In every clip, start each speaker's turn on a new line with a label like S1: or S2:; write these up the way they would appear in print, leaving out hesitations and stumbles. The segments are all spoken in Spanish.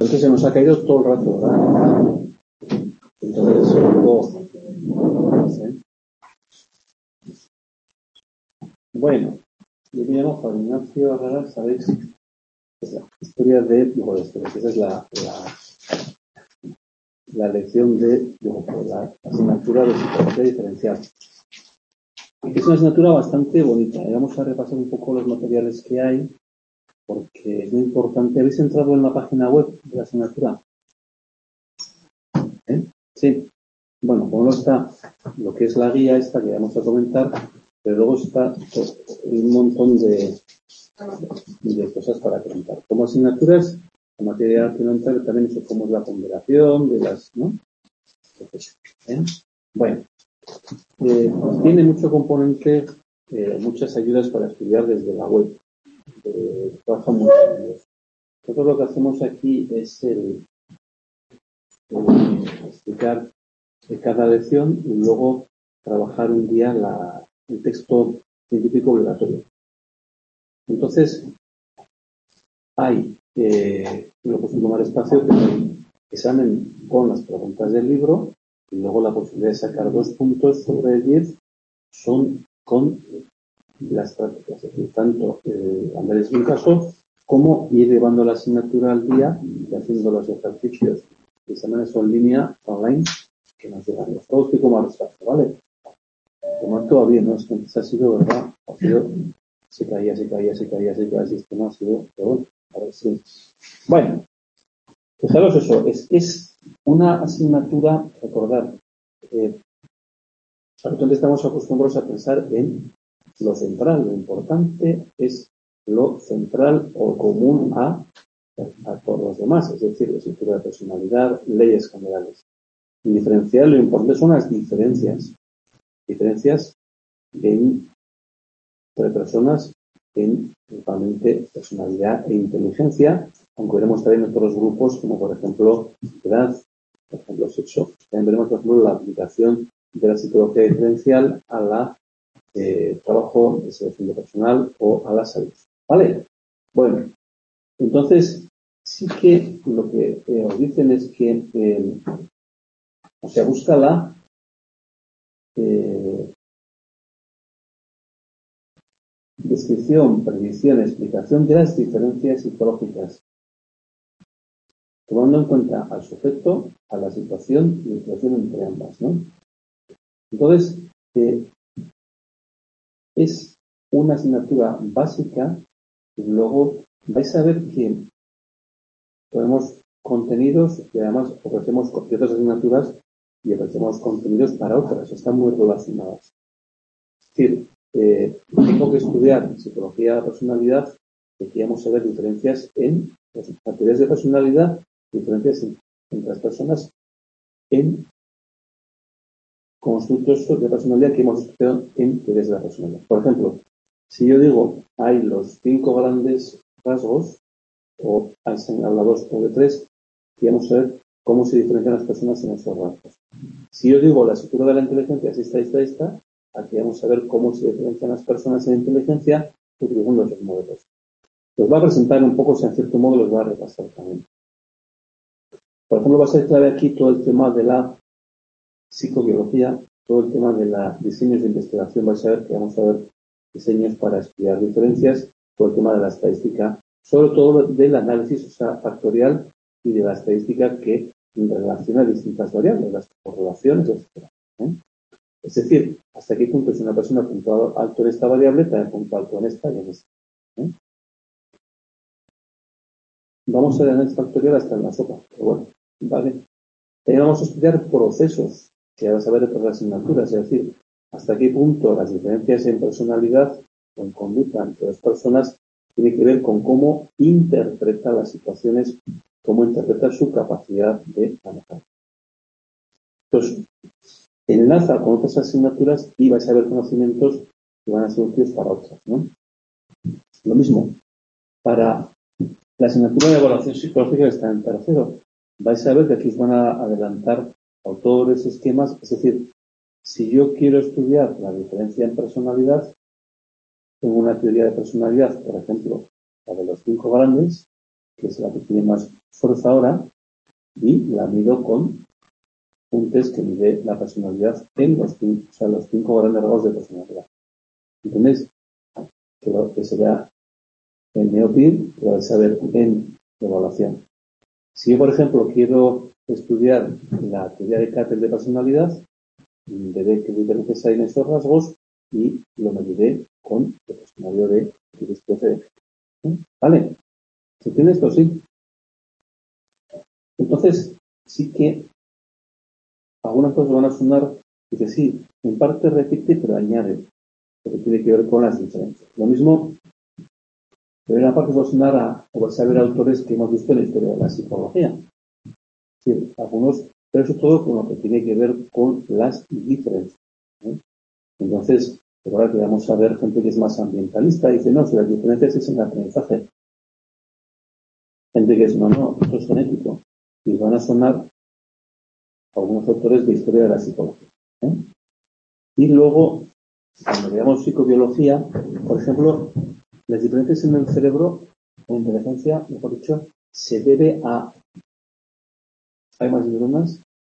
S1: Entonces se nos ha caído todo el rato, ¿verdad? Entonces, bueno, yo me llamo Juan Ignacio Herrera, ¿sabéis? Es la historia de esa es la lección de la asignatura de psicología diferencial. Es una asignatura bastante bonita. Vamos a repasar un poco los materiales que hay, porque es muy importante. ¿Habéis entrado en la página web de la asignatura? Sí. Bueno, como no está lo que es la guía esta que vamos a comentar, pero luego está un montón de cosas para comentar. Como asignaturas, la materia que no entra también es cómo es la ponderación de las, ¿no? Bueno, tiene mucho componente, muchas ayudas para estudiar desde la web. Trabaja muy bien. Nosotros lo que hacemos aquí es explicar cada lección y luego trabajar un día el texto científico obligatorio. Entonces, hay lo que tomar espacio que un examen con las preguntas del libro y luego la posibilidad de sacar 2 puntos sobre 10 son con las prácticas. Es decir, tanto Andrés en caso como ir llevando la asignatura al día y haciendo los ejercicios y exámenes en línea, online, que nos llegan. Los todos como al espacio, ¿vale? Tomar todavía, ¿no? Es que antes ha sido, ¿verdad? Ha sido, se caía, el sistema ha sido, pero bueno, a ver si. Bueno, fijaros eso, es una asignatura, recordar, actualmente estamos acostumbrados a pensar en lo central, lo importante es lo central o común a todos los demás, es decir, la estructura de personalidad, leyes generales. Y diferenciar, lo importante son las diferencias entre personas en principalmente personalidad e inteligencia, aunque veremos también otros grupos como por ejemplo edad, por ejemplo sexo. También veremos por ejemplo la aplicación de la psicología diferencial a la trabajo de selección de personal o a la salud. ¿Vale? Bueno, entonces sí que lo que os dicen es que busca la descripción, predicción, explicación de las diferencias psicológicas, tomando en cuenta al sujeto, a la situación y la relación entre ambas, ¿no? Entonces, es una asignatura básica y luego vais a ver que tenemos contenidos y además ofrecemos ciertas asignaturas y ofrecemos contenidos para otras, están muy relacionadas. Es decir, tengo que estudiar psicología de la personalidad, queríamos saber diferencias en las materias de personalidad, diferencias entre las personas en constructos de personalidad que hemos estudiado en teorías de la personalidad. Por ejemplo, si yo digo hay los 5 grandes rasgos, o Einstein habla 2 o de 3, queríamos saber cómo se diferencian las personas en esos rasgos. Si yo digo la estructura de la inteligencia es esta, aquí vamos a ver cómo se diferencian las personas en inteligencia utilizando esos modelos. Los va a presentar un poco, si en cierto modo los va a repasar también. Por ejemplo, va a ser clave aquí todo el tema de la psicobiología, todo el tema de los diseños de investigación. Vais a ver que vamos a ver diseños para estudiar diferencias, todo el tema de la estadística, sobre todo del análisis factorial y de la estadística que relaciona distintas variables, las correlaciones, etc. Es decir, hasta qué punto es una persona puntuado alto en esta variable, también puntuado alto en esta y en esta. Vamos a ver análisis factorial hasta en la sopa, pero bueno, vale. También vamos a estudiar procesos, que vas a ver otras asignaturas, es decir, hasta qué punto las diferencias en personalidad o en conducta entre las personas tiene que ver con cómo interpreta las situaciones, cómo interpreta su capacidad de manejar. Entonces, enlaza con otras asignaturas y vais a ver conocimientos que van a ser útiles para otras, ¿no? Lo mismo, para la asignatura de evaluación psicológica que está en tercero, vais a ver que aquí os van a adelantar autores, esquemas, es decir, si yo quiero estudiar la diferencia en personalidad, tengo una teoría de personalidad, por ejemplo, la de los 5 grandes, que es la que tiene más fuerza ahora, y la mido con un test que mide la personalidad en los 5 grandes rasgos de personalidad. ¿Entendéis? Que sería el NeoPIR, que vais a ver en evaluación. Si yo, por ejemplo, quiero estudiar la teoría de Cattell de personalidad, veré qué diferencias hay en esos rasgos y lo mediré con el cuestionario de Iris-13. ¿Vale? ¿Se entiende esto? Sí. Entonces, sí que algunas cosas van a sonar, dice, sí, en parte repite, pero añade, porque tiene que ver con las diferencias. Lo mismo, pero en una parte va a sonar o vas a ver autores que hemos visto en la historia de la psicología. Sí, algunos, pero eso todo con lo que tiene que ver con las diferencias. Entonces, pero ahora que vamos a ver gente que es más ambientalista, dice, no, si las diferencias es en el aprendizaje. Gente que es, no, eso es genético. Y van a sonar algunos autores de historia de la psicología. Y luego, cuando veamos psicobiología, por ejemplo, las diferencias en el cerebro o inteligencia, mejor dicho, se debe a... ¿Hay más neuronas?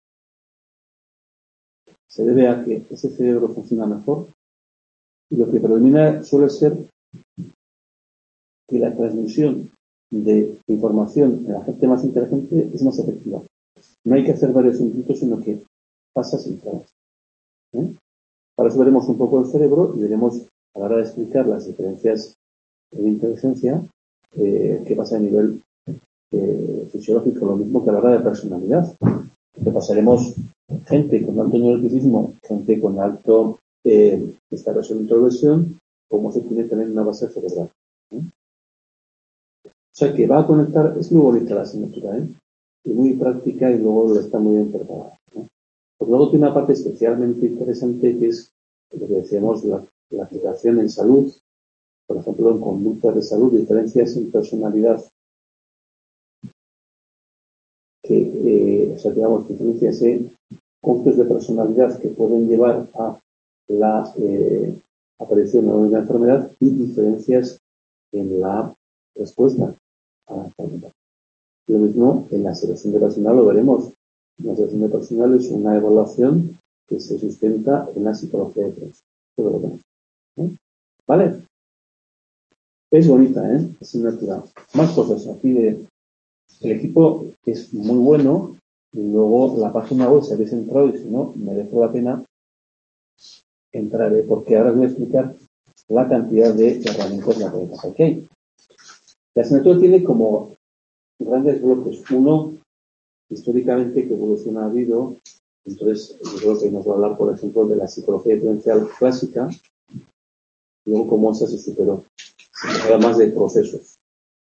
S1: Se debe a que ese cerebro funciona mejor y lo que predomina suele ser que la transmisión de información en la gente más inteligente es más efectiva. No hay que hacer varios intentos, sino que pasa sin trabas. Para eso veremos un poco el cerebro y veremos a la hora de explicar las diferencias de inteligencia qué pasa a nivel fisiológico, lo mismo que a la hora de personalidad. Que pasaremos gente con alto neuroticismo, gente con alto extraversión e introversión, como se tiene también una base cerebral. O sea que va a conectar, es muy bonita la asignatura, y muy práctica y luego está muy bien preparada. Pues luego tiene una parte especialmente interesante que es lo que decíamos, la aplicación en salud, por ejemplo, en conductas de salud, diferencias en personalidad digamos, diferencias en conflictos de personalidad que pueden llevar a la aparición de una enfermedad y diferencias en la respuesta a la enfermedad. Lo mismo en la selección de personal lo veremos. La selección de personal es una evaluación que se sustenta en la psicología de prensa. Todo lo demás. ¿Vale? Es bonita, asignatura. Más cosas aquí de... El equipo es muy bueno y luego la página web, si habéis entrado y si no, merece la pena entrar, porque ahora os voy a explicar la cantidad de herramientas que podéis hacer. Okay. La asignatura tiene como grandes bloques. Uno, históricamente, que evolución ha habido. Entonces, yo creo que nos va a hablar, por ejemplo, de la psicología diferencial clásica y luego cómo esa se superó. Se habla más de procesos.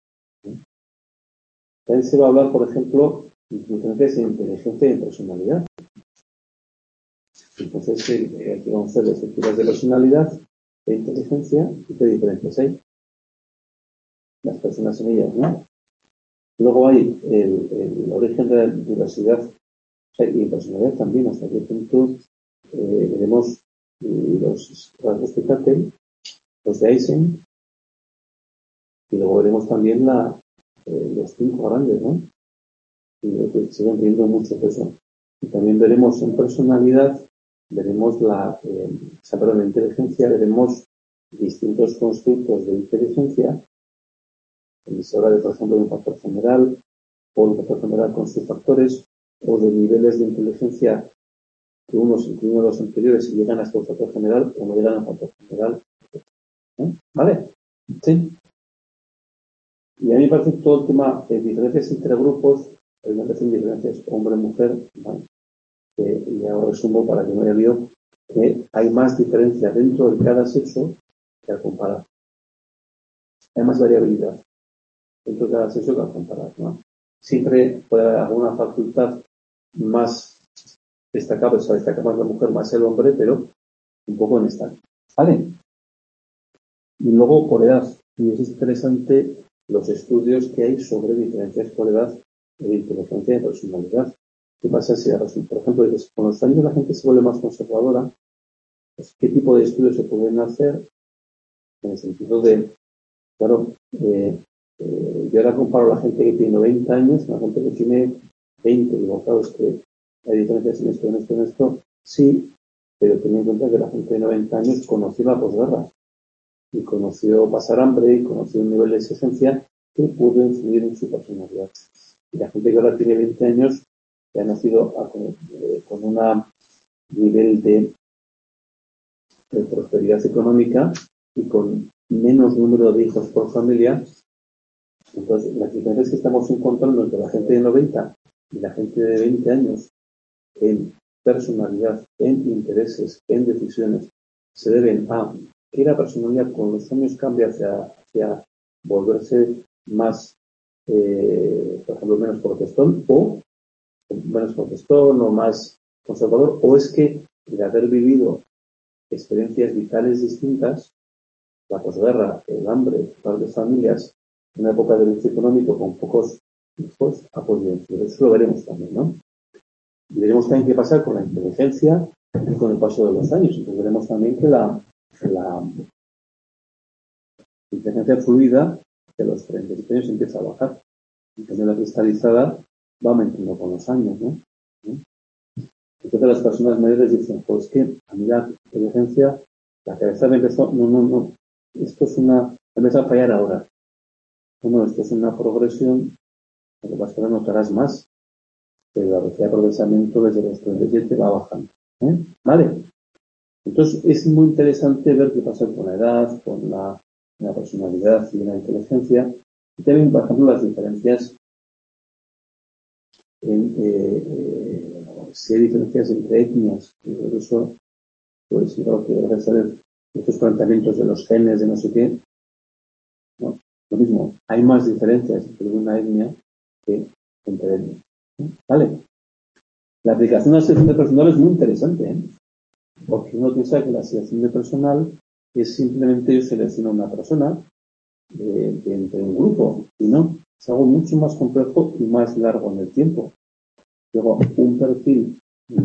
S1: También se va a hablar, por ejemplo, de diferencias en inteligencia y en personalidad. Entonces, aquí vamos a ver las estructuras de personalidad, de inteligencia y qué diferencias hay. Las personas en ellas, ¿no? Luego hay el origen de la diversidad y en personalidad también, hasta qué punto veremos los rasgos de Cattell, los de Eysenck, y luego veremos también los 5 grandes, ¿no? Y lo que siguen teniendo mucho peso. Y también veremos en personalidad, veremos en inteligencia, veremos distintos constructos de inteligencia. Se habla de, por ejemplo, de un factor general, o un factor general con sus factores, o de niveles de inteligencia que unos incluyen los anteriores y llegan hasta un factor general, o no llegan a un factor general. ¿Vale? Sí. Y a mí me parece que todo el tema de diferencias entre grupos, me parecen diferencias hombre-mujer, ¿vale? Y ahora resumo para que no haya lío, que hay más diferencia dentro de cada sexo que al comparar. Hay más variabilidad dentro de cada sexo que al comparar, ¿no? Siempre puede haber alguna facultad más destacable, o sea, destaca más la mujer, más el hombre, pero un poco en esta. ¿Vale? Y luego por edad. Y es interesante los estudios que hay sobre diferencias por edad de inteligencia y personalidad. ¿Qué pasa si ahora, por ejemplo, dices, con los años la gente se vuelve más conservadora? Pues, ¿qué tipo de estudios se pueden hacer? En el sentido de, claro, Yo ahora comparo a la gente que tiene 90 años con la gente que tiene 20. Digo, claro, es que hay diferencias en esto, en esto, en esto. Sí, pero ten en cuenta que la gente de 90 años conoció la posguerra y conoció pasar hambre y conoció un nivel de exigencia que pudo influir en su personalidad. Y la gente que ahora tiene 20 años que ha nacido con un nivel de prosperidad económica y con menos número de hijos por familia. Entonces, las diferencias que estamos encontrando entre la gente de 90 y la gente de 20 años en personalidad, en intereses, en decisiones, se deben a que la personalidad con los años cambia hacia volverse más, por ejemplo, menos protestón o más conservador, o es que de haber vivido experiencias vitales distintas, la posguerra, el hambre, las familias, una época de lucha económico con pocos hijos, ha podido influir. Eso lo veremos también, ¿no? Y veremos también qué pasa con la inteligencia y con el paso de los años. Entonces veremos también que la inteligencia fluida de los 37 años empieza a bajar. En cambio, la cristalizada va aumentando con los años, ¿no? Entonces las personas mayores dicen, pues que a mí la inteligencia, la cabeza me empezó, no, esto es empieza a fallar ahora. No, esto es una progresión, lo que pasa es que ahora notarás más, pero la velocidad de procesamiento desde los 37 va bajando. ¿Vale? Entonces es muy interesante ver qué pasa con la edad, con la personalidad y la inteligencia. Y también, por ejemplo, las diferencias si hay diferencias entre etnias. Y por eso, pues creo que debe saber estos planteamientos de los genes, de no sé qué. ¿No? Lo mismo, hay más diferencias entre una etnia que entre etnias. ¿Vale? La aplicación de la selección de personal es muy interesante, porque uno piensa que la selección de personal es simplemente yo selecciono una persona entre un grupo, y no, es algo mucho más complejo y más largo en el tiempo. Luego, un perfil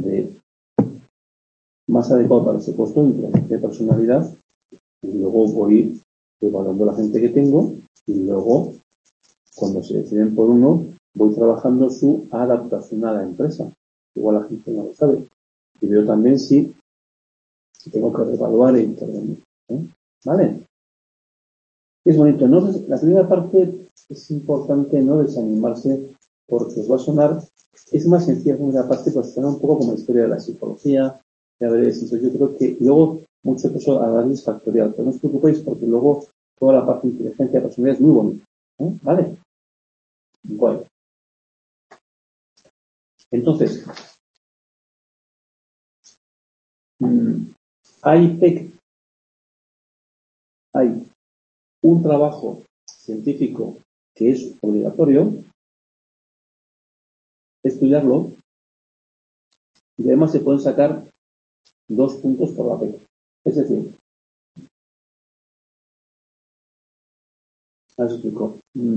S1: más adecuado para ese puesto de personalidad, y luego voy evaluando la gente que tengo, y luego, cuando se deciden por uno, voy trabajando su adaptación a la empresa. Igual la gente no lo sabe. Y veo también si tengo que reevaluar e intervenir. ¿Vale? Es bonito. ¿No? La primera parte es importante no desanimarse porque os va a sonar, es más sencilla la primera parte, pues suena un poco como la historia de la psicología. Ya veréis, entonces yo creo que luego mucho peso análisis factorial, pero no os preocupéis porque luego toda la parte de inteligencia personal es muy bonita. ¿Vale? Bueno. Entonces, hay un trabajo científico que es obligatorio estudiarlo y además se pueden sacar 2 puntos por la PEC. Es decir, os explico.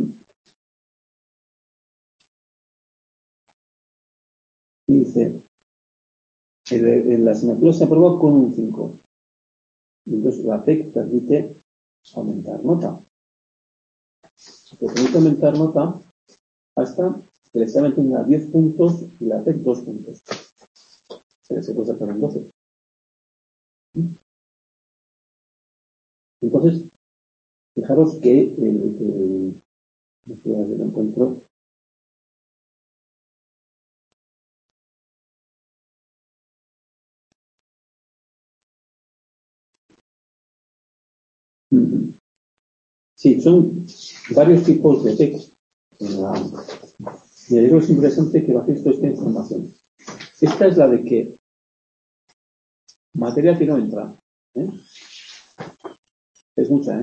S1: Dice, en la asignatura se aprueba con un 5. Entonces la PEC permite aumentar nota. Te permite aumentar nota hasta que el examen tenga 10 puntos y la PEC 2 puntos. Se puede sacar en 12. Entonces, fijaros que el encuentro. Sí, son varios tipos de PEC. Y es interesante que bajéis toda esta información. Esta es la de que materia que no entra. Es mucha,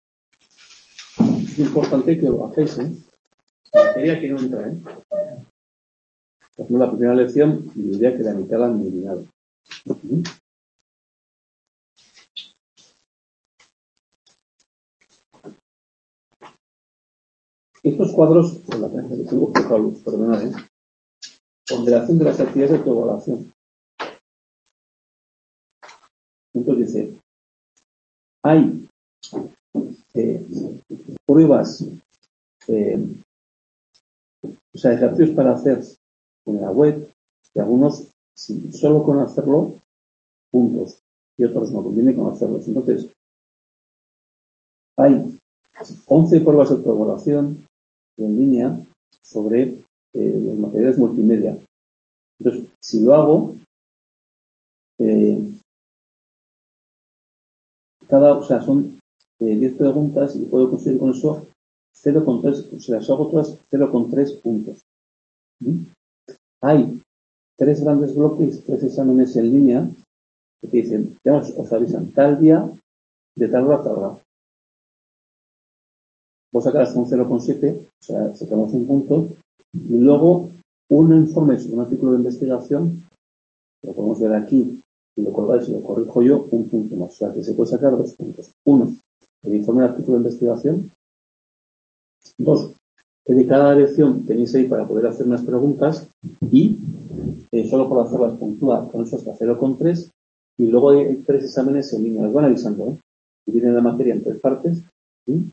S1: Es importante que lo bajéis, Materia que no entra, Por ejemplo, la primera lección, yo diría que la mitad la han eliminado. Estos cuadros, con la prensa que tengo poca luz, perdonad, ponderación de las actividades de autoevaluación. Entonces dice, hay pruebas ejercicios para hacer en la web, y algunos, solo con hacerlo, puntos, y otros no, conviene con hacerlos. Entonces, hay 11 pruebas de autoevaluación en línea sobre los materiales multimedia. Entonces, si lo hago, son 10 preguntas y puedo conseguir con eso 0,3, las hago todas 0,3 puntos. Hay 3 grandes bloques, 3 exámenes en línea que te dicen, os avisan tal día de tal hora a tal hora. Vos sacarás un 0,7, sacamos un punto, y luego un informe sobre un artículo de investigación, lo podemos ver aquí, si lo colgáis y lo corrijo yo, un punto más. O sea, que se puede sacar 2 puntos. 1, el informe del artículo de investigación. 2, que de cada lección tenéis ahí para poder hacer unas preguntas y solo por hacerlas puntúa con eso hasta 0,3 y luego hay 3 exámenes en línea. Os van avisando, dividen la materia en 3 partes. ¿Sí?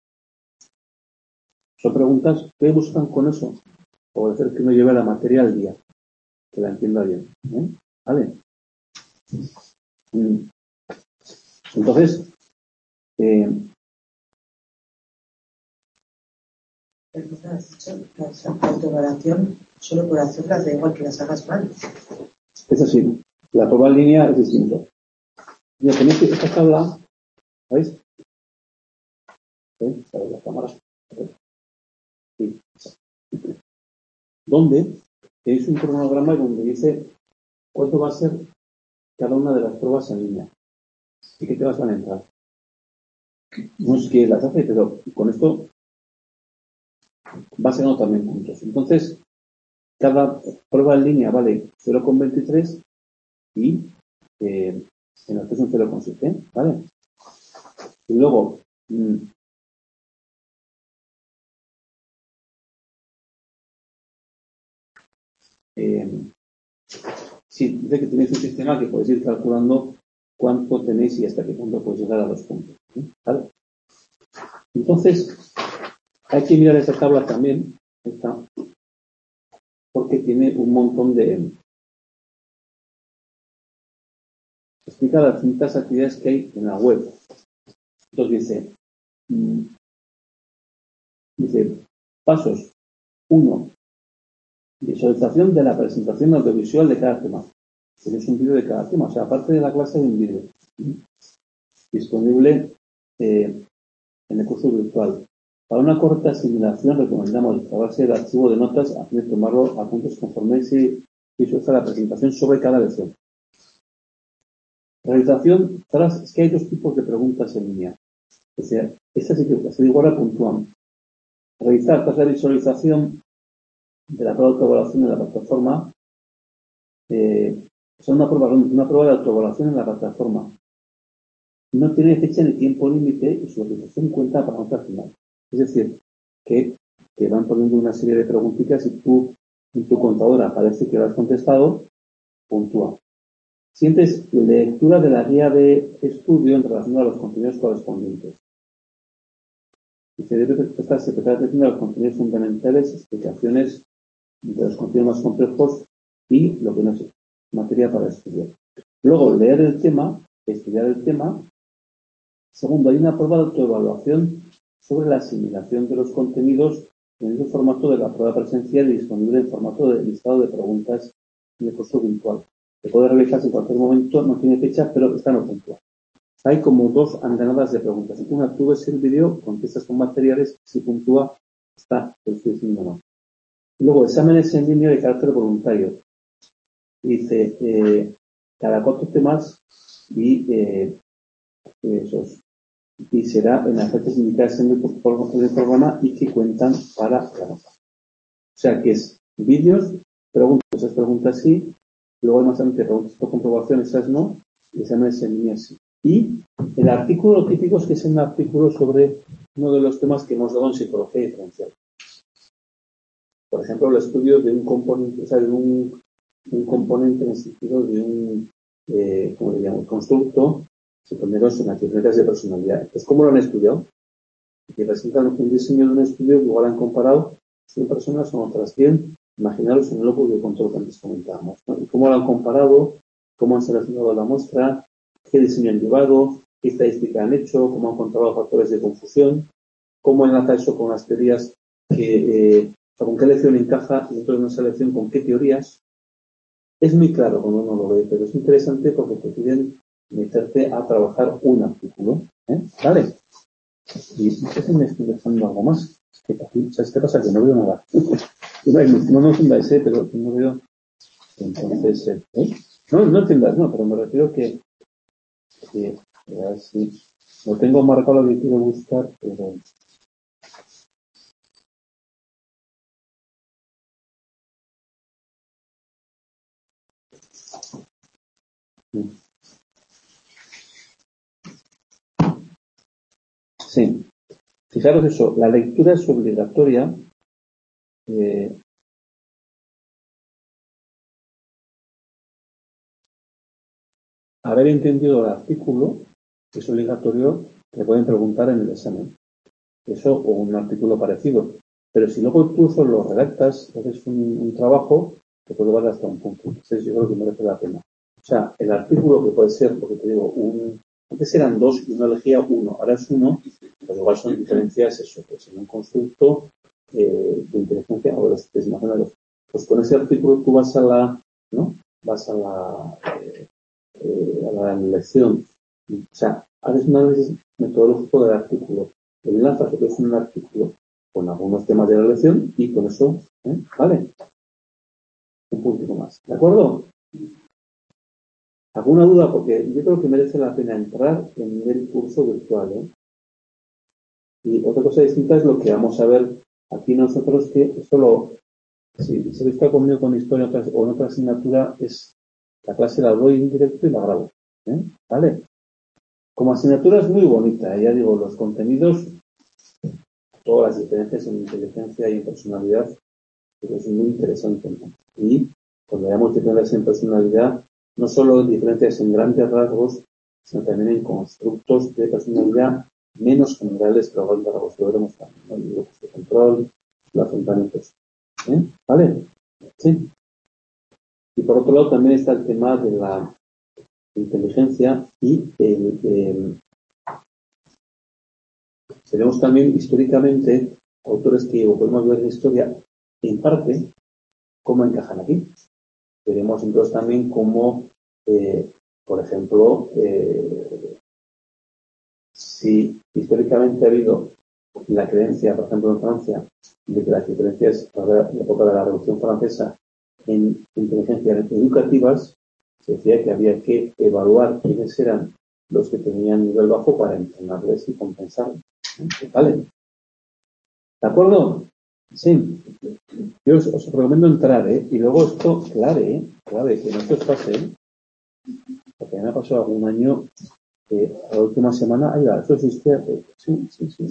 S1: Son preguntas, ¿qué buscan con eso? O hacer que uno lleve la materia al día, que la entienda bien. ¿Vale? Entonces,
S2: has dicho la autoevaluación solo por hacerlas, da igual que las hagas mal.
S1: Es así, la prueba en línea es distinto. Mira, tenéis esta tabla, ¿veis? ¿Veis? La cámara. Sí. Donde tenéis un cronograma donde dice cuánto va a ser cada una de las pruebas en línea y qué temas van a entrar. No es que las hace, pero con esto va sacando también puntos. Entonces, cada prueba en línea vale 0,23 y en el es un 0,7, ¿vale? Y luego, sí, dice que tenéis un sistema que podéis ir calculando cuánto tenéis y hasta qué punto podéis llegar a los puntos, ¿vale? Entonces, hay que mirar esa tabla también, esta, porque tiene un montón de... explica las distintas actividades que hay en la web. Entonces dice, pasos 1, visualización de la presentación audiovisual de cada tema. Tienes un vídeo de cada tema, o sea, aparte de la clase hay un vídeo disponible en el curso virtual. Para una corta asimilación recomendamos descargarse el archivo de notas a fin de tomarlo a puntos conforme se visualiza la presentación sobre cada lección. Realización tras, es que hay 2 tipos de preguntas en línea. O sea, estas sí que se igual puntúan. Realizar tras la visualización de la prueba de autoevaluación en la plataforma. Son una prueba de autoevaluación en la plataforma. No tiene fecha ni tiempo límite y su realización cuenta para nota final. Es decir, que te van poniendo una serie de preguntitas y tú en tu contadora parece que lo has contestado, puntúa. Sientes lectura de la guía de estudio en relación a los contenidos correspondientes. Y se debe prestarse atención a los contenidos fundamentales, explicaciones de los contenidos más complejos y lo que no es materia para estudiar. Luego, leer el tema, estudiar el tema. Segundo, hay una prueba de autoevaluación sobre la asimilación de los contenidos en el formato de la prueba presencial y disponible en formato de listado de preguntas en el curso virtual. Se puede realizarse en cualquier momento, no tiene fecha, pero está no puntual. Hay como 2 andanadas de preguntas. Una, tú ves el vídeo, contestas con materiales, si puntúa, está, lo estoy diciendo no. Luego, exámenes en línea de carácter voluntario. Dice, cada 4 temas y esos. Y será en las fechas indicadas en el programa y que cuentan para la nota. O sea que es vídeos, preguntas, esas preguntas sí, luego hay más adelante preguntas por comprobación, esas no, y exámenes en línea sí. Y el artículo típico es que es un artículo sobre uno de los temas que hemos dado en psicología diferencial. Por ejemplo, el estudio de un componente, o sea, de un componente en el sentido de un, como le llamo, constructo, se pondieron en las diferencias de personalidad. Entonces, ¿cómo lo han estudiado? y presentan un diseño de un estudio que igual han comparado 100 personas con otras 100. Imaginaros en el locus de control que antes comentábamos, ¿no? Y cómo lo han comparado, cómo han seleccionado la muestra, qué diseño han llevado, qué estadística han hecho, cómo han controlado factores de confusión, cómo enlaza eso con las teorías, con qué lección encaja dentro de una selección, con qué teorías. Es muy claro cuando uno lo ve, pero es interesante porque te piden meterte a trabajar un artículo. ¿Vale? Y no sé si me estoy dejando algo más. ¿Sabes qué pasa? Que no veo nada. No me ofendáis, pero no veo. Entonces, no entiendas, no, pero me refiero que a ver si lo tengo marcado lo que quiero buscar, pero sí. Fijaros eso, la lectura es obligatoria. Haber entendido el artículo es obligatorio, te pueden preguntar en el examen. Eso o un artículo parecido. Pero si luego tú solo redactas, haces un trabajo, te puede valer hasta un punto. Entonces yo creo que merece la pena. O sea, el artículo que puede ser, porque te digo, antes eran 2 y uno elegía 1, ahora es 1, pero igual son diferencias, eso, pues en un constructo de inteligencia o de los test nacionales. Pues con ese artículo tú vas a la, ¿no? Vas a la lección. O sea, haces un análisis metodológico del artículo. Enlazas lo que es un artículo con algunos temas de la lección y con eso, ¿vale? Un puntito más. ¿De acuerdo? ¿Alguna duda? Porque yo creo que merece la pena entrar en el curso virtual, Y otra cosa distinta es lo que vamos a ver aquí nosotros, que esto si se está conmigo con historia o en otra asignatura, es la clase la doy en directo y la grabo, ¿vale? Como asignatura es muy bonita, ya digo, los contenidos, todas las diferencias en inteligencia y en personalidad, pero es muy interesante, ¿no? Y cuando veamos diferencias en personalidad, no solo diferencias en grandes rasgos, sino también en constructos de personalidad menos generales que los grandes rasgos. Lo veremos también, ¿no? El grupos de control, los afrontamientos. ¿Vale? Sí. Y por otro lado también está el tema de la inteligencia y tenemos también históricamente autores que podemos ver en historia en parte cómo encajan aquí. Veremos entonces también cómo, por ejemplo, si históricamente ha habido la creencia, por ejemplo en Francia, de que las diferencias en la época de la Revolución Francesa en inteligencias educativas, se decía que había que evaluar quiénes eran los que tenían nivel bajo para entrenarles y compensarles. ¿Vale? ¿De acuerdo? Sí. Yo os recomiendo entrar, y luego esto, clave, que no se os pase, porque me ha pasado algún año, la última semana, eso existía, sí.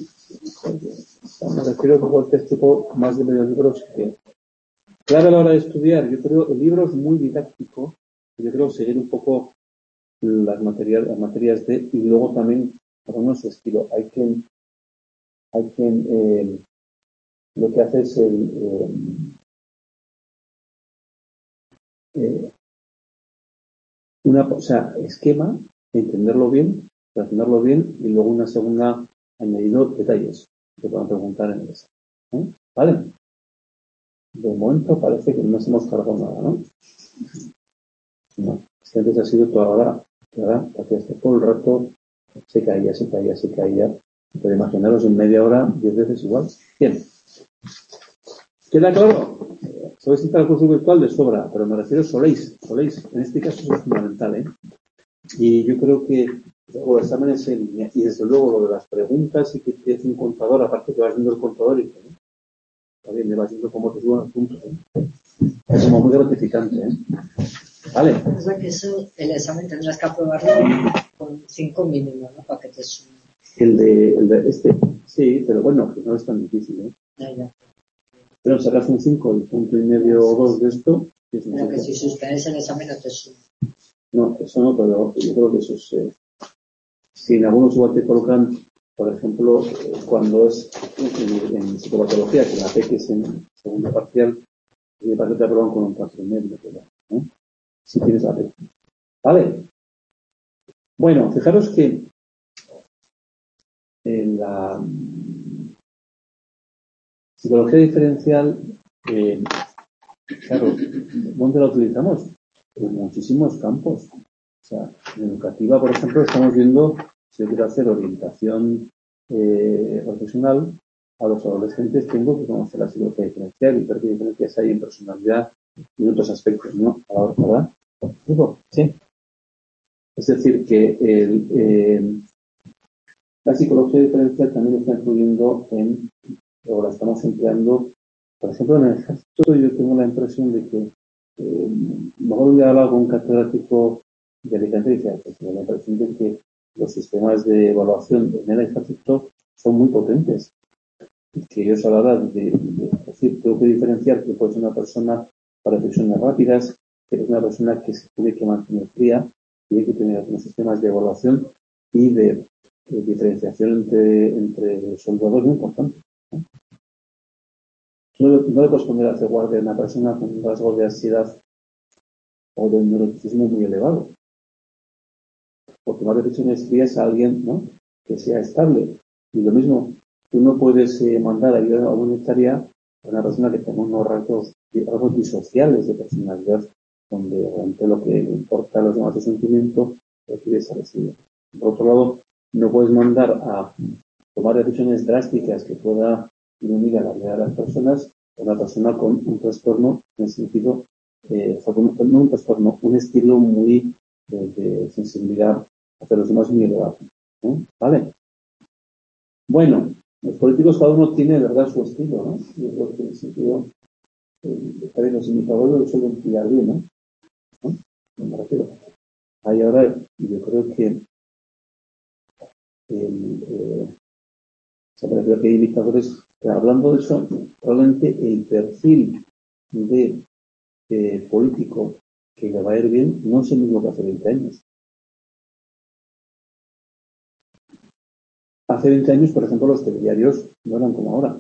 S1: Me refiero a cualquier tipo, más de medio libros que, clave a la hora de estudiar, yo creo, el libro es muy didáctico, yo creo seguir un poco las materias y luego también, cada uno su estilo, hay quien lo que hace es esquema, entenderlo bien, relacionarlo bien y luego una segunda añadido detalles que puedan preguntar en el examen. ¿Vale? De momento parece que no nos hemos cargado nada, ¿no? No, es que antes ha sido toda hora, ¿verdad? Porque hasta todo el rato se caía. Pero imaginaros en media hora 10 veces igual. Bien. ¿Queda claro? Sabéis citar el curso virtual de sobra, pero me refiero soléis. En este caso eso es fundamental, Y yo creo que los exámenes en línea y desde luego lo de las preguntas y que te hace un contador, aparte que vas viendo el contador y también me vas viendo cómo te suben los puntos, Es como muy gratificante, Vale.
S2: Es que eso, el examen tendrás que aprobarlo con 5 mínimos, ¿no? Para que te sumen.
S1: El de este, sí, pero bueno, no es tan difícil,
S2: Ya.
S1: Pero sacas un 5, el punto y medio o 2 de esto.
S2: Pero que si suspendes el examen no te sumen.
S1: No, eso no, pero yo creo que eso es... si en algunos igual te colocan Por ejemplo, cuando es en psicopatología, que la PEC es en segundo parcial, y para que te aprueban con un 4,5, ¿eh? Si tienes la PEC. ¿Vale? Bueno, fijaros que en la psicología diferencial, claro, ¿dónde la utilizamos? En muchísimos campos. O sea, en educativa, por ejemplo, estamos viendo si yo quiero hacer orientación profesional a los adolescentes, tengo que conocer la psicología diferencial y ver qué diferencias hay en personalidad y en otros aspectos, ¿no? Ahora, ¿verdad? ¿Digo? Sí. Es decir, que la psicología diferencial también está influyendo o la estamos empleando, por ejemplo, en el ejército. Yo tengo la impresión de que, mejor voy a hablar con un catedrático de Alicante y decía, pues tengo la impresión de que los sistemas de evaluación en el ejército son muy potentes. Y que ellos a la hora de decir, tengo que diferenciar que puede ser una persona para reflexiones rápidas, que es una persona que se tiene que mantener fría, tiene que tener unos sistemas de evaluación y de diferenciación entre soldados muy importantes. No le puedes poner a hacer guardia a una persona con un rasgo de ansiedad o de neuroticismo muy elevado. Porque más decisiones frías a alguien, ¿no?, que sea estable. Y lo mismo, tú no puedes mandar ayuda humanitaria a una persona que tenga unos rasgos disociales de personalidad, donde realmente lo que le importa a los demás es sentimiento, requiere esa residuo. Por otro lado, no puedes mandar a tomar decisiones drásticas que pueda ilumina la vida de las personas, una persona con un trastorno en el sentido, no un trastorno, un estilo muy de sensibilidad hacia los demás muy elevado. ¿Vale? Bueno, los políticos cada uno tiene, de verdad, su estilo, ¿no? Yo creo que en el sentido, los indicadores lo suelen pillar bien, ¿no? Me refiero. Ahí ahora, yo creo que me refiero que hay indicadores. Hablando de eso, probablemente el perfil de político que le va a ir bien no es el mismo que hace 20 años. Hace 20 años, por ejemplo, los telediarios no eran como ahora.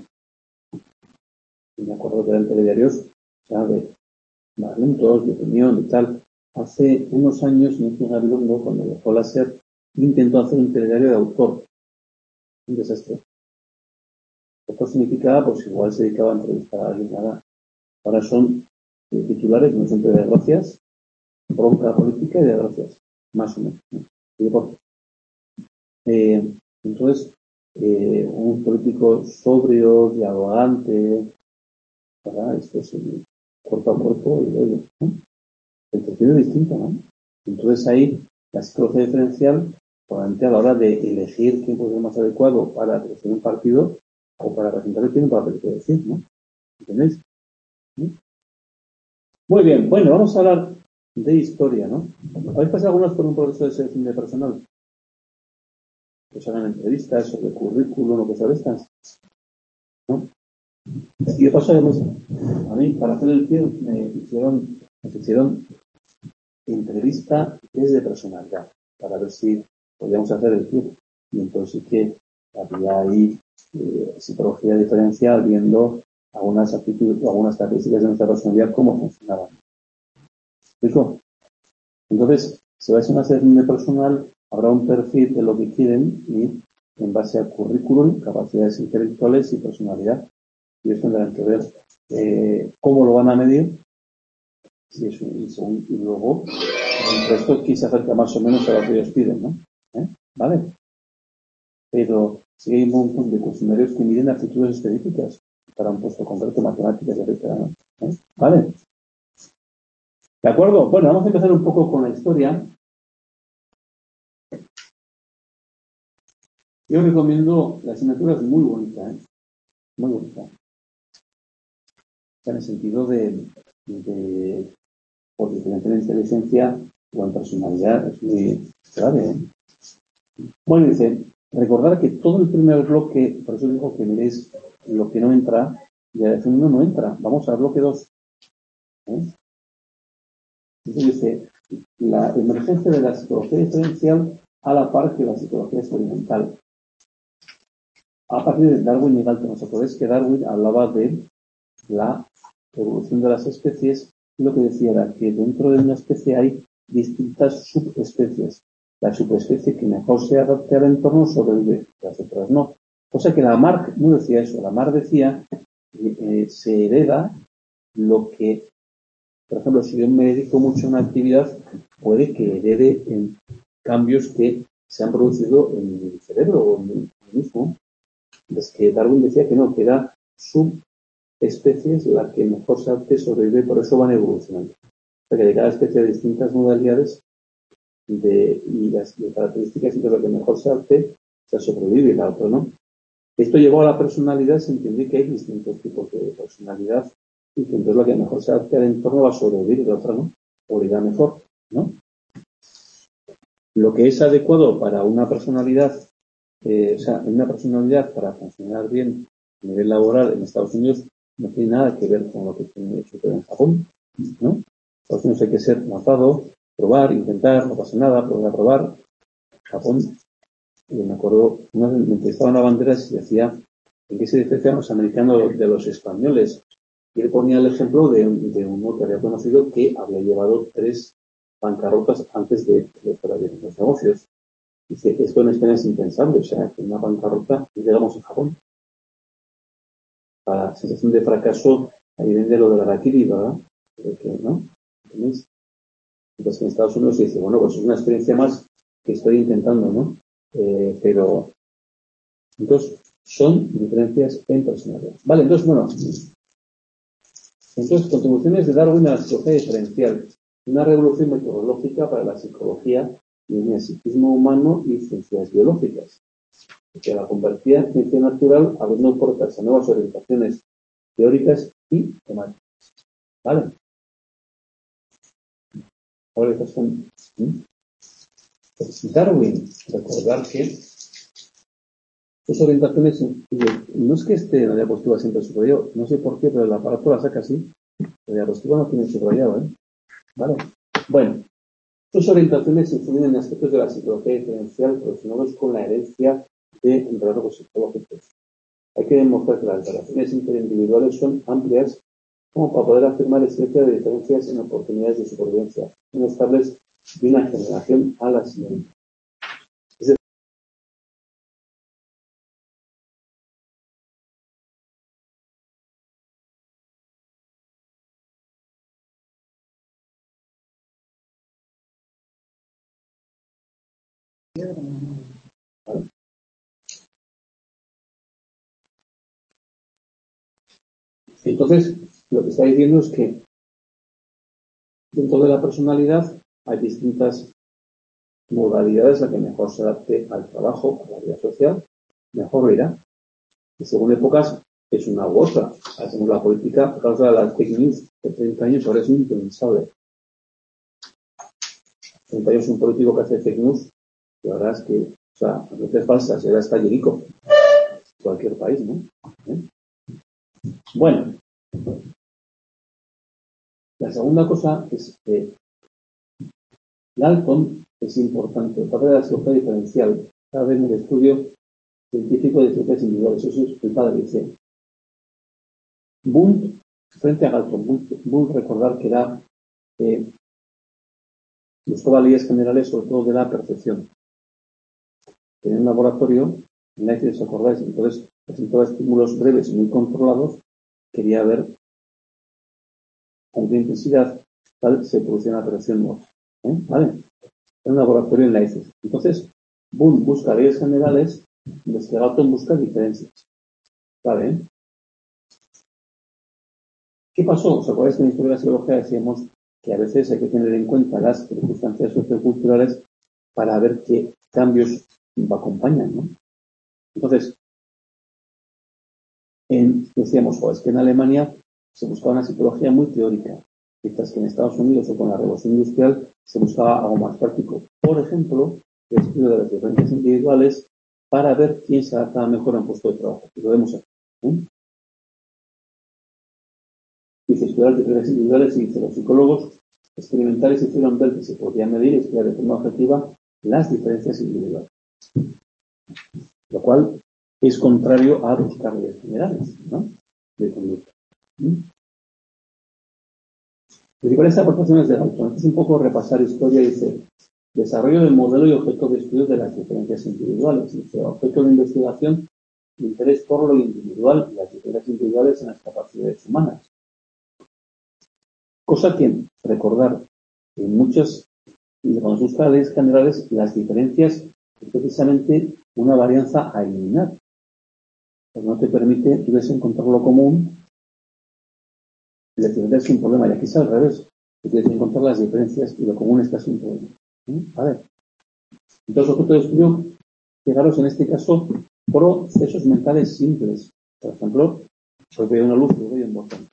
S1: Y me acuerdo que eran telediarios, ya más lentos, de opinión y tal. Hace unos años, Ignacio Gabilondo, cuando dejó la SER, intentó hacer un telediario de autor. Un desastre. Esto significaba, pues igual se dedicaba a entrevistar a alguien, nada. Ahora son titulares, no siempre de gracias, bronca política y de gracias, más o menos, ¿no? Entonces, un político sobrio, dialogante, ¿verdad? Esto es el cuerpo a cuerpo y ello, ¿no? El perfil es distinto, ¿no? Entonces ahí la psicología diferencial, probablemente a la hora de elegir quién puede ser más adecuado para dirigir un partido o para representar tiene un papel que decir, ¿no? ¿Entendéis? ¿Sí? Muy bien, bueno, vamos a hablar de historia, ¿no? ¿Habéis pasado algunos por un proceso de selección de personal? Pues hagan entrevistas sobre currículum o cosas de estas, ¿no? Y de paso, además, a mí, para hacer el PIR, me hicieron entrevista desde personalidad, para ver si podíamos hacer el PIR. Y entonces sí que había ahí psicología diferencial, viendo algunas actitudes, algunas características de nuestra personalidad, cómo funcionaban. ¿Explico? Entonces, si vais a una selección de personal, habrá un perfil de lo que quieren y en base al currículum, capacidades intelectuales y personalidad. Y ellos tendrán que ver cómo lo van a medir y luego el resto aquí se acerca más o menos a lo que ellos piden, ¿no? ¿Vale? Pero sí hay un montón de cuestionarios que miden actitudes específicas para un puesto concreto, matemáticas, etcétera, ¿no? ¿Vale? ¿De acuerdo? Bueno, vamos a empezar un poco con la historia. Yo recomiendo, la asignatura es muy bonita, muy bonita. En el sentido por diferente en inteligencia o en personalidad, es muy grave. Bueno, dice, recordar que todo el primer bloque, por eso digo que miréis lo que no entra, y el segundo no entra. Vamos al bloque 2. Entonces dice, la emergencia de la psicología diferencial a la par que la psicología experimental. a partir de Darwin y Galton. ¿Os acordáis que Darwin hablaba de la evolución de las especies? Y lo que decía era que dentro de una especie hay distintas subespecies. La subespecie que mejor se adapte al entorno sobrevive, las otras no. O sea que Lamarck no decía eso. Lamarck decía que se hereda lo que, por ejemplo, si yo me dedico mucho a una actividad, puede que herede en cambios que se han producido en el cerebro o en el mismo. Es que Darwin decía que no, que era subespecies la que mejor se adapte sobrevive, por eso van evolucionando. O sea que de cada especie hay distintas modalidades y las características, y lo que mejor se adapte, se sobrevive y la otra no. Esto llevó a la personalidad, se entiende que hay distintos tipos de personalidad y que entonces la que mejor se adapte al entorno va a sobrevivir y la otra no, o irá mejor, ¿no? Lo que es adecuado para una personalidad, una personalidad para funcionar bien a nivel laboral en Estados Unidos no tiene nada que ver con lo que tiene sucede en Japón, ¿no? En Estados Unidos hay que ser lanzado, probar, intentar, no pasa nada, probar. Japón, me acuerdo, me entrevistaban a banderas y decía en qué se diferencian los americanos de los españoles. Y él ponía el ejemplo de uno que había conocido que había llevado 3 bancarrotas antes de fuera de los negocios. Dice, esto en España es impensable, o sea, que una bancarrota, y llegamos a Japón. Para la sensación de fracaso, ahí vende lo de la harakiri, ¿verdad? ¿No? ¿Entendéis? Entonces en Estados Unidos se dice, bueno, pues es una experiencia más que estoy intentando, ¿no? Pero, entonces, son diferencias en personalidad. Vale, entonces, bueno, contribuciones de Darwin a la psicología diferencial. Una revolución metodológica para la psicología y el psiquismo humano y ciencias biológicas, que la convertía en ciencia natural abriendo puertas a nuevas orientaciones teóricas y temáticas. ¿Vale? Ahora estas son Darwin, recordar que sus orientaciones, no es que la diapositiva siempre subrayado, no sé por qué, pero el aparato la saca así. La diapositiva no tiene subrayado, ¿eh? ¿Vale? Bueno, sus orientaciones influyen en aspectos de la psicología diferencial relacionados con la herencia de rasgos psicológicos. Hay que demostrar que las relaciones interindividuales son amplias como para poder afirmar existencia de diferencias en oportunidades de supervivencia, son estables de una generación a la siguiente. ¿Vale? Entonces, lo que está diciendo es que dentro de la personalidad hay distintas modalidades a que mejor se adapte al trabajo, a la vida social, mejor irá. Y según épocas es una u otra. Hacemos la política a causa de las fake news de 30 años, ahora es impensable. 30 años un político que hace fake news, la verdad es que, o sea, noticias falsas, era hasta Jerico. Cualquier país, ¿no? Bueno, la segunda cosa es que Galton es importante. El papel de la psicología diferencial. Cada vez en el estudio científico de diferencias individuales. Eso es el padre, dice. Wundt, frente a Galton, Wundt recordar que era buscaba leyes generales, sobre todo de la percepción. En un laboratorio, en la ¿os acordáis? Entonces presentaba estímulos breves y muy controlados. Quería ver con qué intensidad tal se producía una percepción nueva. ¿Vale? En un laboratorio en la ICES. Entonces, Wundt busca leyes generales, mientras que Galton busca diferencias. ¿Vale? ¿Qué pasó? ¿Os acordáis que en la historia de la psicología decíamos que a veces hay que tener en cuenta las circunstancias socioculturales para ver qué cambios acompañan, ¿no? Entonces, decíamos, es que en Alemania se buscaba una psicología muy teórica, mientras que en Estados Unidos o con la Revolución Industrial se buscaba algo más práctico. Por ejemplo, el estudio de las diferencias individuales para ver quién se adaptaba mejor a un puesto de trabajo. Y lo vemos aquí. Dice, estudiar diferencias individuales y dice, los psicólogos experimentales hicieron ver que se podían medir y estudiar de forma objetiva las diferencias individuales. Lo cual es contrario a buscar leyes generales, ¿no?, de conducta. Principales aportaciones del autor. Es un poco repasar historia. Dice: desarrollo del modelo y objeto de estudio de las diferencias individuales. Dice: objeto de investigación, interés por lo individual y las diferencias individuales en las capacidades humanas. Cosa que recordar que en muchas, cuando se buscan leyes generales, las diferencias es precisamente una varianza a eliminar. Pues no te permite, tú ves encontrar lo común, y la diferencia es un problema. Y aquí es al revés. Tú tienes que encontrar las diferencias y lo común está sin problema. Vale. Entonces, objeto de estudio, fijaros en este caso, procesos mentales simples. Por ejemplo, os veo una luz, os veo un botón.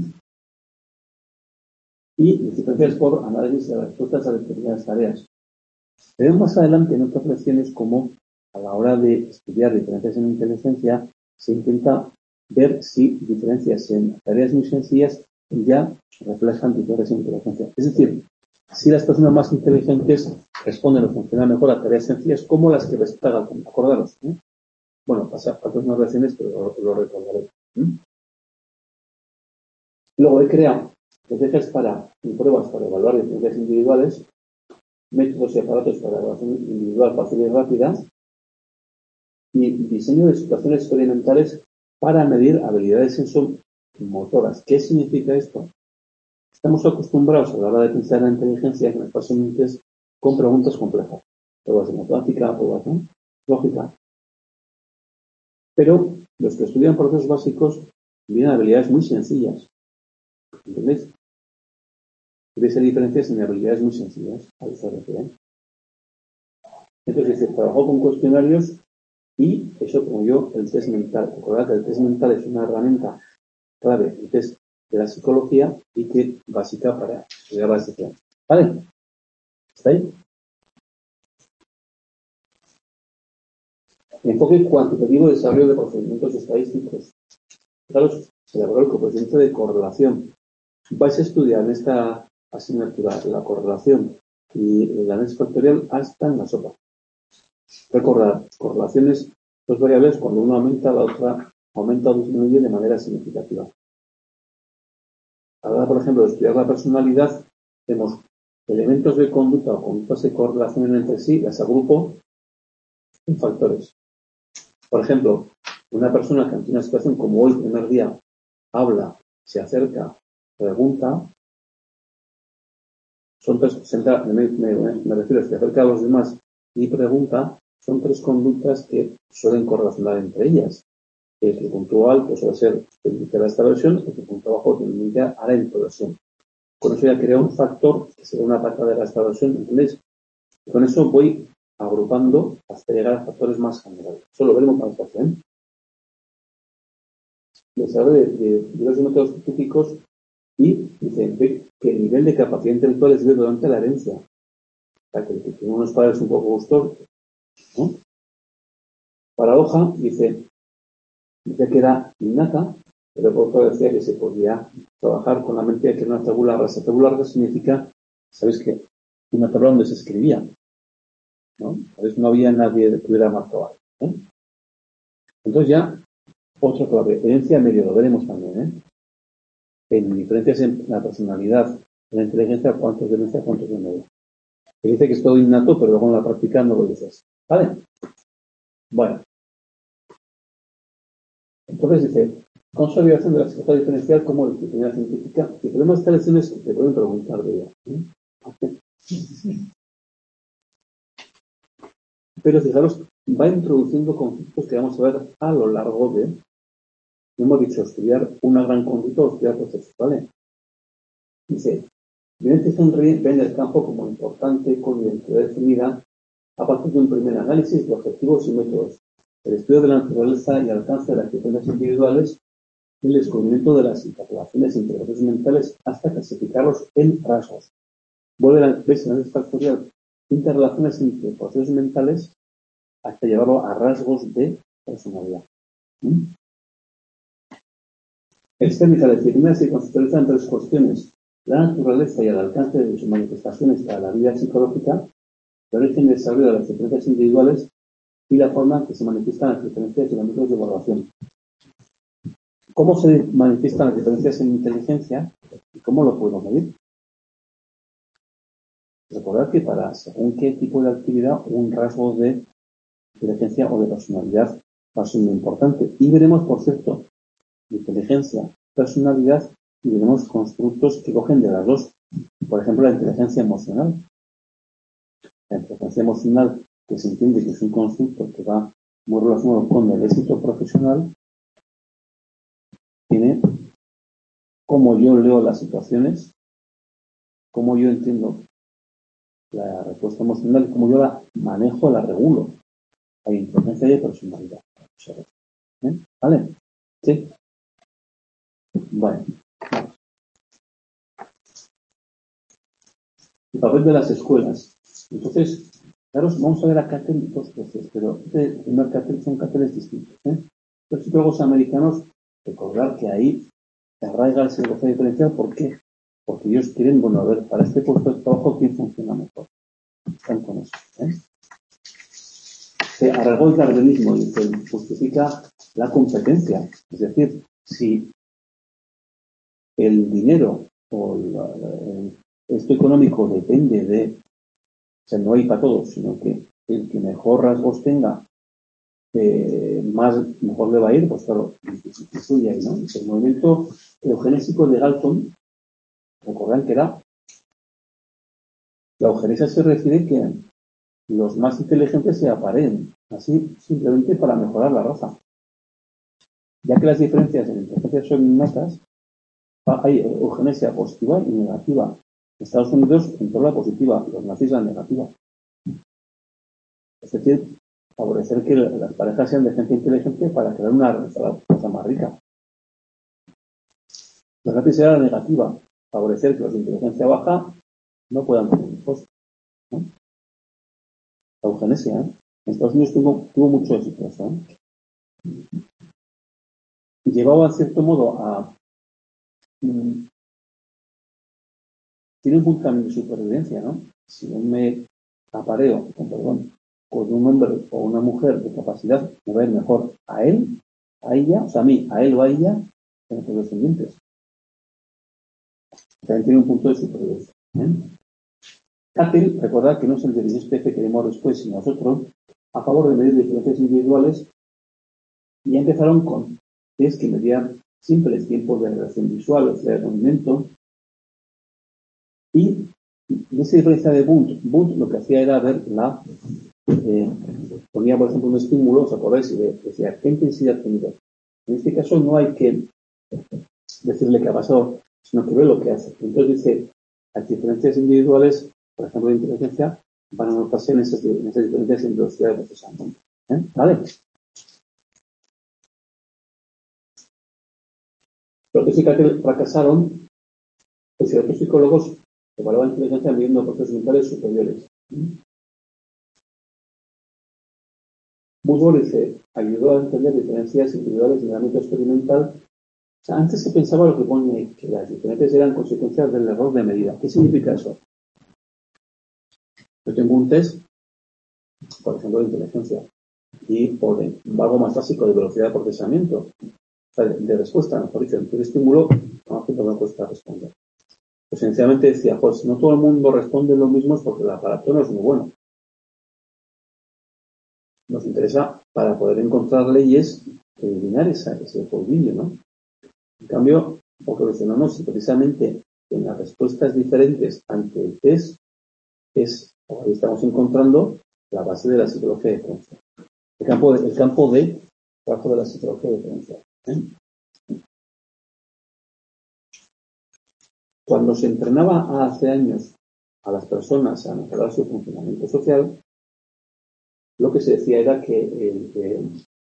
S1: Y diferencias por análisis de respuestas a determinadas tareas. Veremos más adelante en otras lecciones cómo a la hora de estudiar diferencias en inteligencia se intenta ver si diferencias en tareas muy sencillas ya reflejan diferencias en inteligencia. Es decir, si las personas más inteligentes responden o funcionan mejor a tareas sencillas como las que les pagan. Acordaros. Bueno, pasa unas lecciones, pero lo recordaré. Luego he creado estrategias y pruebas para evaluar diferencias individuales, métodos y aparatos para evaluación individual fácil y rápida, y diseño de situaciones experimentales para medir habilidades sensomotoras. ¿Qué significa esto? Estamos acostumbrados a la hora de pensar en la inteligencia que nos pasen mentes con preguntas complejas. Pruebas de matemática, pruebas de lógica. Pero los que estudian procesos básicos tienen habilidades muy sencillas. ¿Entendéis? Veis diferencias en habilidades muy sencillas. A eso se refiere. Entonces, se trabajó con cuestionarios y eso, como yo, el test mental. Recordad que el test mental es una herramienta clave, el test de la psicología y que básica para estudiar las diferencias. ¿Vale? ¿Está ahí? Enfoque cuantitativo de desarrollo de procedimientos estadísticos. Claro, se elaboró el coeficiente de correlación. Vais a estudiar en esta asignatura la correlación y el análisis factorial hasta en la sopa. Recordad, correlaciones, dos variables, cuando una aumenta, la otra aumenta o disminuye de manera significativa. Ahora, por ejemplo, de estudiar la personalidad, tenemos elementos de conducta o conductas que correlacionan entre sí, las agrupo en factores. Por ejemplo, una persona que ante una situación como hoy, primer día, habla, se acerca, pregunta, son tres, me refiero a se acerca a los demás y pregunta, son tres conductas que suelen correlacionar entre ellas. El que puntúa alto suele ser tendencia a la extraversión, el que puntúa bajo tendencia a la introversión. Con eso ya creo un factor que será una pata de la extraversión, ¿entendéis? Y con eso voy agrupando hasta llegar a factores más generales. Eso lo veremos más fácil. Les hablo de diversos métodos científicos y dicen que el nivel de capacidad intelectual es durante la herencia. O sea, que tiene unos padres un poco gustosos, ¿no? Paradoja, dice que era innata, pero por otro decía que se podía trabajar con la mente, que era una tabula rasa. Tabula rasa significa, ¿sabéis qué? Una tabla donde se escribía, ¿no? A veces no había nadie que pudiera marcar. Entonces ya, otra clave, herencia medio, lo veremos también, en diferencias en la personalidad, en la inteligencia, cuántos de herencia, cuántos de medio. Se dice que es todo innato, pero luego en la práctica no lo dices. ¿Vale? Bueno. Entonces dice, consolidación de la psicología diferencial como disciplina científica. Y podemos estar lecciones que te pueden preguntar de ella. Pero fijaros, va introduciendo conceptos que vamos a ver a lo largo de, hemos dicho, estudiar una gran conducta o estudiar procesos, ¿vale? Dice, Vicente Henry ve en el campo como importante con identidad definida a partir de un primer análisis de objetivos y métodos, el estudio de la naturaleza y alcance de las diferencias individuales y el descubrimiento de las interrelaciones entre procesos mentales hasta clasificarlos en rasgos. Vuelve a verse en análisis factorial interrelaciones entre procesos mentales hasta llevarlo a rasgos de personalidad. Externiza las disciplinas se conceptualizan en tres cuestiones: la naturaleza y el alcance de sus manifestaciones para la vida psicológica, el origen y desarrollo de las diferencias individuales y la forma en que se manifiestan las diferencias en los métodos de evaluación. ¿Cómo se manifiestan las diferencias en inteligencia y cómo lo puedo medir? Recordad que para según qué tipo de actividad un rasgo de inteligencia o de personalidad va a ser muy importante. Y veremos, por cierto, inteligencia, personalidad, y veremos constructos que cogen de las dos. Por ejemplo, la inteligencia emocional. La inteligencia emocional, que se entiende que es un constructo que va muy relacionado con el éxito profesional, tiene cómo yo leo las situaciones, cómo yo entiendo la respuesta emocional y cómo yo la manejo, la regulo. Hay inteligencia y personalidad. ¿Vale? ¿Sí? Bueno. El papel de las escuelas. Entonces, claros, vamos a ver a Cattell dos veces, pero el primer Cattell son Cattells distintos. Los psicólogos americanos, recordar que ahí se arraiga el psicología diferencial. ¿Por qué? Porque ellos quieren, bueno, a ver, para este puesto de trabajo, ¿quién funciona mejor? Están con eso. Se arraigó el darwinismo y se justifica la competencia. Es decir, si el dinero o el esto económico depende de, o sea, no hay para todos, sino que el que mejor rasgos tenga, mejor le va a ir, pues claro, influye ahí, ¿no? El movimiento eugenésico de Galton, recordan que era, la eugenesia se refiere que los más inteligentes se apareen, así simplemente para mejorar la raza. Ya que las diferencias en inteligencia son innatas, hay eugenesia positiva y negativa. En Estados Unidos entró la positiva, los nazis la negativa. Es decir, favorecer que las parejas sean de gente inteligente para crear una raza más rica. Los nazis era la negativa, favorecer que los de inteligencia baja no puedan tener hijos, ¿no? La eugenesia, en Estados Unidos tuvo mucho éxito eso, y llevaba en cierto modo a tiene un punto también de supervivencia, ¿no? Si yo me apareo, con un hombre o una mujer de capacidad, me va a ir mejor a él, a ella, o sea, a mí, a él o a ella, que a los descendientes. También tiene un punto de supervivencia. Cattell, recordad que no es el de SPF que queremos después, sino nosotros, a favor de medir diferencias individuales, y ya empezaron con test que medían simples tiempos de relación visual, o sea, de movimiento, y de esa diferencia de Bunt lo que hacía era ver ponía por ejemplo un estímulo, ¿os acordáis? Y decía, ¿qué intensidad ha tenido? En este caso no hay que decirle qué ha pasado, sino que ve lo que hace. Entonces dice, las diferencias individuales, por ejemplo de inteligencia, van a notarse en esas diferencias en velocidad de procesamiento. ¿Vale? Los que sí que fracasaron, pues ciertos psicólogos evaluaban inteligencia midiendo procesos mentales superiores. Buswell dice, ayudó a entender diferencias individuales en el ámbito experimental. O sea, antes se pensaba lo que pone, que las diferencias eran consecuencias del error de medida. ¿Qué significa eso? Yo tengo un test, por ejemplo, de inteligencia, o de algo más básico de velocidad de procesamiento, o sea, de respuesta, mejor dicho, el estímulo, no me cuesta responder. Pues sencillamente decía, pues no todo el mundo responde lo mismo porque el aparato no es muy bueno. Nos interesa para poder encontrar leyes eliminar ese polvillo, ¿no? En cambio, porque mencionamos, si precisamente en las respuestas diferentes ante el test ahí estamos encontrando la base de la psicología diferencial. El campo de trabajo de la psicología diferencial. Cuando se entrenaba hace años a las personas a mejorar su funcionamiento social, lo que se decía era que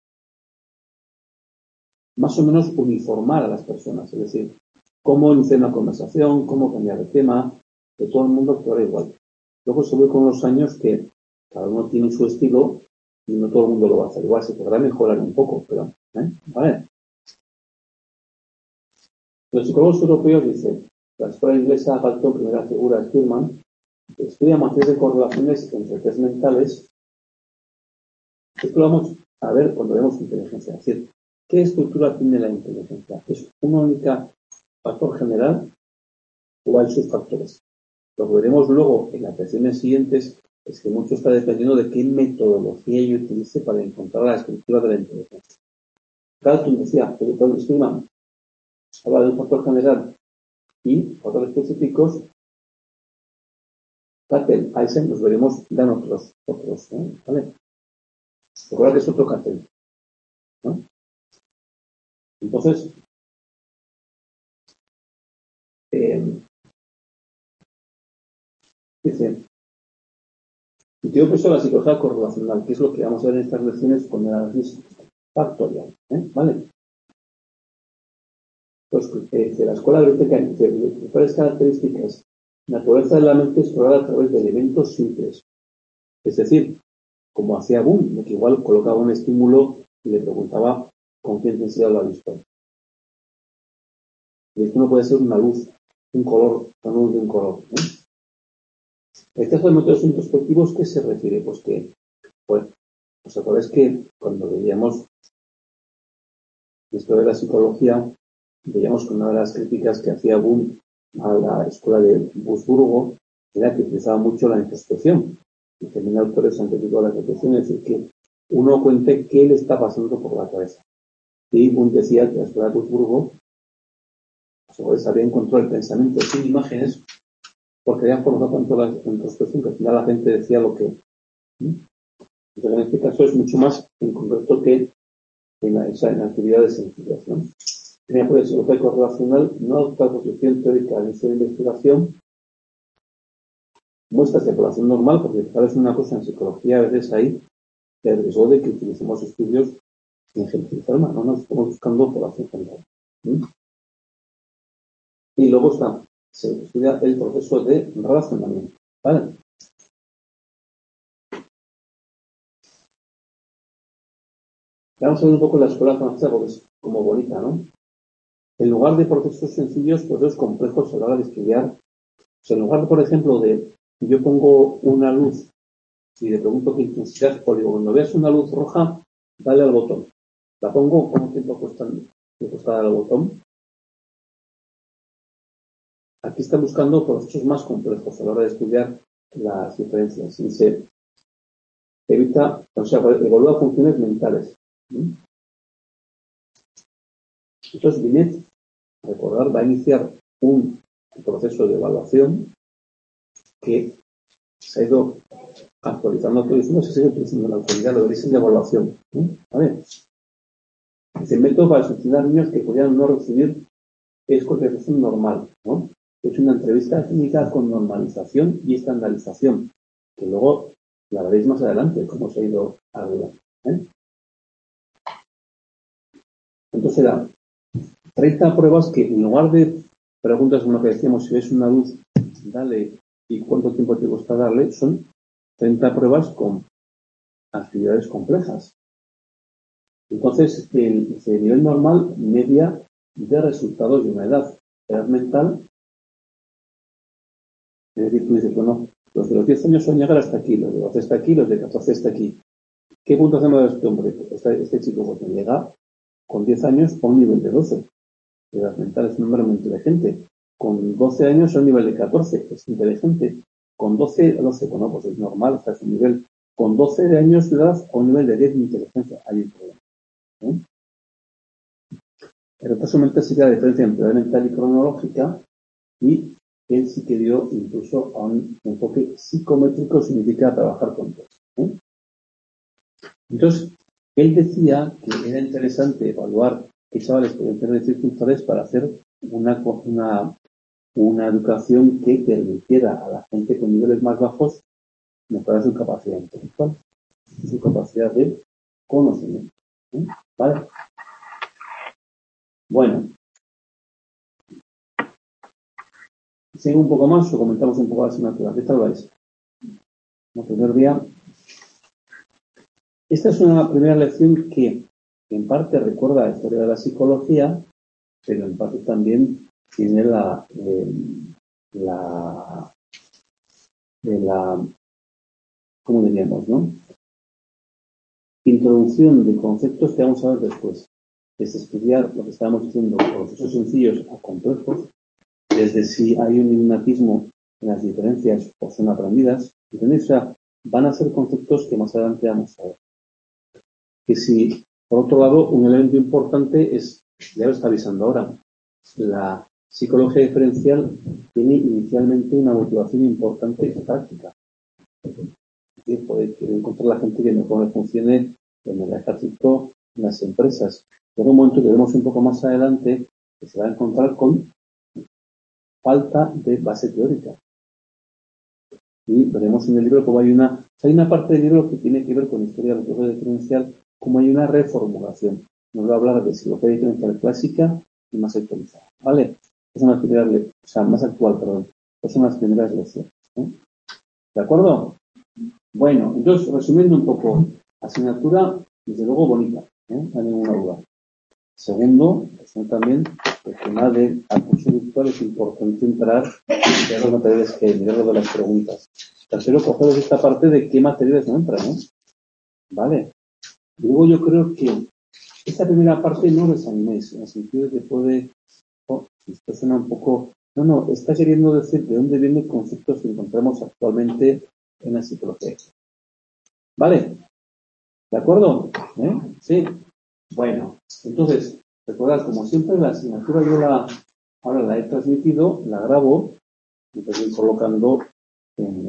S1: más o menos uniformar a las personas, es decir, cómo iniciar una conversación, cómo cambiar de tema, que todo el mundo actuara igual. Luego se ve con los años que cada uno tiene su estilo y no todo el mundo lo va a hacer igual, se podrá mejorar un poco, pero, ¿vale? Los psicólogos europeos dicen, la escuela inglesa Galton, primera figura Spearman, estudia matriz de correlaciones entre test mentales Esto lo vamos a ver cuando vemos inteligencia. Es decir, ¿qué estructura tiene la inteligencia? ¿Es una única factor general o hay sus factores? Lo que veremos luego en las lecciones siguientes es que mucho está dependiendo de qué metodología yo utilice para encontrar la estructura de la inteligencia. Galton decía que el doctor Stillman habla de un factor general y factores específicos. Cattell, Eisen, los veremos, dan otros, ¿vale? Recuerda que es otro Cattell, ¿no? Entonces, dice, y tengo puesto la psicología correlacional, que es lo que vamos a ver en estas lecciones con el análisis factorial, ¿vale? Pues de la escuela biblioteca de cuáles características, naturaleza de la mente explorada a través de elementos simples. Es decir, como hacía Boone, de que igual colocaba un estímulo y le preguntaba con qué intensidad lo ha visto. Y esto no puede ser una luz, un color, una luz de un color. Este es de métodos introspectivos, ¿qué se refiere? Pues que, pues, os acordáis que cuando veíamos esto de la psicología, veíamos que una de las críticas que hacía Boone a la escuela de Wurzburgo era que utilizaba mucho la introspección. Y también autores han criticado la introspección, es decir, que uno cuente qué le está pasando por la cabeza. Y Boone decía que la escuela de Wurzburgo sabía encontrar el pensamiento sin imágenes porque había formado tanto la introspección que al final la gente decía lo que. Entonces, en este caso es mucho más en concreto que en la actividad de sensibilización. Tenía por eso el correlacional, no adopta posición teórica de esta investigación, muestra de población normal, porque sabes una cosa en psicología, a veces hay el riesgo de que utilicemos estudios sin generalizar, no nos estamos buscando población general. Y luego se estudia el proceso de relacionamiento. ¿Vale? Vamos a ver un poco la escuela francesa porque es como bonita, ¿no? En lugar de procesos sencillos, procesos complejos a la hora de estudiar. O sea, en lugar, por ejemplo, de yo pongo una luz y le pregunto qué intensidad, o digo, cuando veas una luz roja, dale al botón. La pongo, ¿cuánto tiempo cuesta darle al botón? Aquí está buscando procesos más complejos a la hora de estudiar las diferencias. Y se evita, o sea, evalúa funciones mentales. Entonces, Binet, recordar, va a iniciar un proceso de evaluación que se ha ido actualizando, se sigue utilizando la autoridad de origen de evaluación. ¿Vale? Este método para seleccionar niños que podrían no recibir escolarización normal, ¿no? Es una entrevista clínica con normalización y estandarización, que luego la veréis más adelante, cómo se ha ido arreglando. Entonces era 30 pruebas que en lugar de preguntas como lo que decíamos, si ves una luz, dale y cuánto tiempo te cuesta darle, son 30 pruebas con actividades complejas. Entonces, el nivel normal media de resultados de una edad. Edad mental, es decir, tú dices, bueno, los de los 10 años son llegar hasta aquí, los de 12 hasta aquí, los de 14 hasta aquí. ¿Qué punto hacemos de este hombre? Este chico porque llega con 10 años a un nivel de 12. Edad mental es un hombre muy inteligente. Con 12 años a un nivel de 14, es inteligente. Con 12 a 12, bueno, pues es normal, está a un nivel. Con 12 años de edad a un nivel de 10 de inteligencia, hay un problema. El retraso mental sí que la diferencia entre edad mental y cronológica, y él sí que dio incluso a un enfoque psicométrico, significa trabajar con todo. Entonces, él decía que era interesante evaluar qué chavales podían tener dificultades para hacer una educación que permitiera a la gente con niveles más bajos mejorar su capacidad intelectual, su capacidad de conocimiento. ¿Vale? Bueno, sigo un poco más o comentamos un poco la asignatura. ¿Qué tal vais? El primer día. Esta es una primera lección que en parte recuerda la historia de la psicología, pero en parte también tiene ¿cómo diríamos, no? introducción de conceptos que vamos a ver después. Es estudiar lo que estábamos diciendo, procesos sencillos a complejos, desde si hay un innatismo en las diferencias o son aprendidas. ¿Entendéis? O sea, van a ser conceptos que más adelante vamos a ver. Que si, por otro lado, un elemento importante es, ya lo está avisando ahora, la psicología diferencial tiene inicialmente una motivación importante y práctica. Puede encontrar la gente que mejor le funcione en el ejército, en las empresas. Llega un momento que veremos un poco más adelante que se va a encontrar con falta de base teórica. Y veremos en el libro cómo hay una parte del libro que tiene que ver con historia de la psicología diferencial, como hay una reformulación. Nos va a hablar de psicología diferencial clásica y más actualizada. ¿Vale? Son las primeras, más actual, perdón. Esas son las primeras lecciones. ¿De acuerdo? Bueno, entonces, resumiendo un poco, asignatura, desde luego, bonita, no hay ninguna duda. Segundo, también el tema del curso virtual es importante entrar y ver los materiales que hay, mirar lo de las preguntas. Tercero, cogeros esta parte de qué materiales no entran, ¿vale? Y luego yo creo que esta primera parte no les animéis, en el sentido de que puede, esto suena un poco, está queriendo decir de dónde vienen conceptos que encontramos actualmente en la psicología. ¿Vale? ¿De acuerdo? Sí. Bueno, entonces, recordad, como siempre, la asignatura yo ahora la he transmitido, la grabo y te voy colocando en